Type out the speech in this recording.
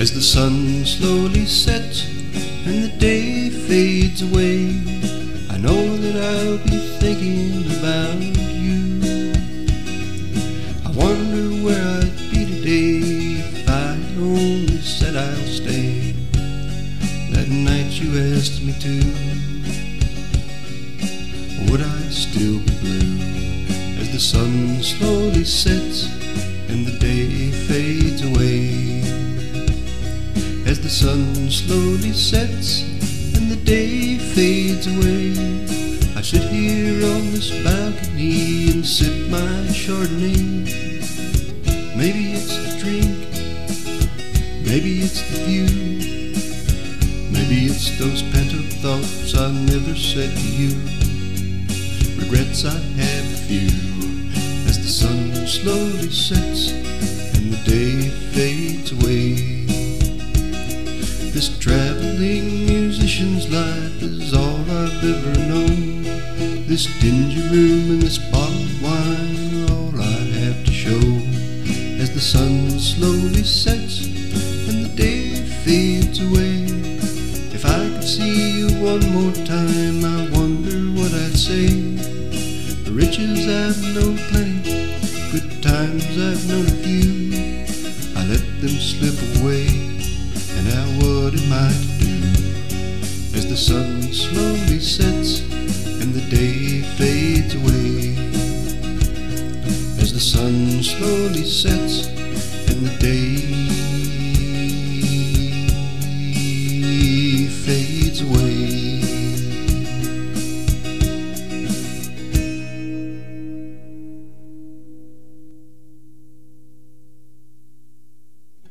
As the sun slowly sets and the day fades away, I know that I'll be thinking about you. I wonder where I'd be today if I'd only said I'll stay that night you asked me to. Would I still be blue as the sun slowly sets and the day fades away? As the sun slowly sets and the day fades away, I sit here on this balcony and sip my Chardonnay. Maybe it's the drink, maybe it's the view, maybe it's those pent-up thoughts I never said to you. Regrets I have a few as the sun slowly sets and the day fades away. This traveling musician's life is all I've ever known. This dingy room and this bottle of wine are all I have to show. As the sun slowly sets and the day fades away, if I could see you one more time, I wonder what I'd say. The riches I've known plenty, good times I've known a few, I let them slip away, and now what am I to do? As the sun slowly sets and the day fades away. As the sun slowly sets and the day